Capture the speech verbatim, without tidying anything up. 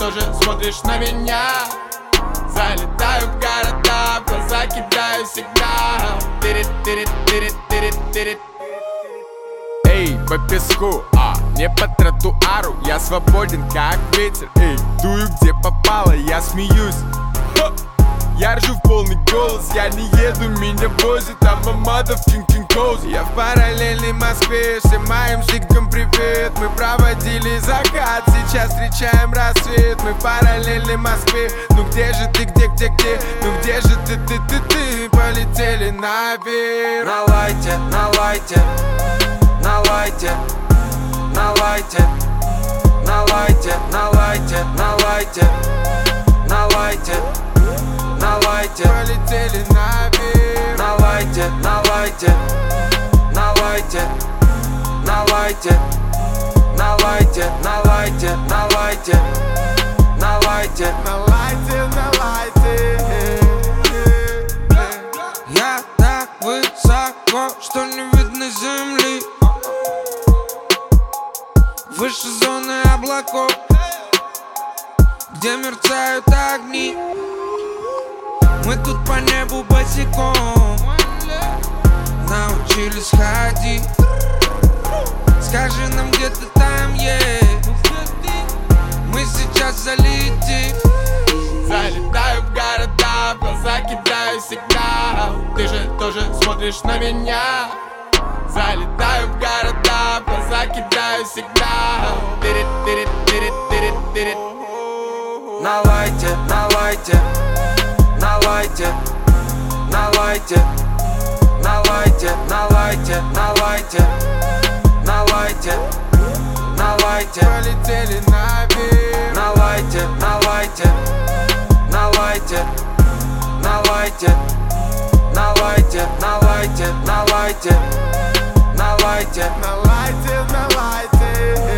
тоже смотришь на меня. Залетаю в города, в глаза кидаю сигнал. Тырит, тырит, тырит, тырит, тырит. Эй, по песку, а не по тротуару. Я свободен, как ветер. Эй, дую где попало, я смеюсь. Ха! Я ржу в полный голос, я не еду, меня возят. I'm a motherfucking cozy. Я в параллельной Москве, всем моим слиткам привет. Мы проводили закат, сейчас встречаем рассвет. Мы в параллельной Москве, ну где же ты, где, где, где? Ну где же ты, ты, ты, ты? Полетели наверх. На лайте, на лайте, на лайте, на лайте, на лайте, на лайте, на лайте, на лайте, на лайте, Полетели наверх. на лайте, на лайте, на лайте, на лайте, на лайте, на лайте, на лайте, на лайте, На лайте, на лайте. я так высоко, что не видно земли. Выше зоны облаков, где мерцают огни. Мы тут по небу босиком научились ходить. Скажи нам, где ты там есть. Мы сейчас залетим. Залетаю в города, в глаза кидаю сигнал. Ты же тоже смотришь на меня. Залетаю в города, в глаза кидаю сигнал. Тырит, тырит, тырит, тырит, тырит. На лайте, на лайте, на лайте, на лайте, на лайте, на лайте, на лайте, на лайте, на лайте, Полетели наверх. на лайте, на лайте, на лайте, на лайте, на лайте, на лайте, на лайте, на лайте, На лайте, на лайте.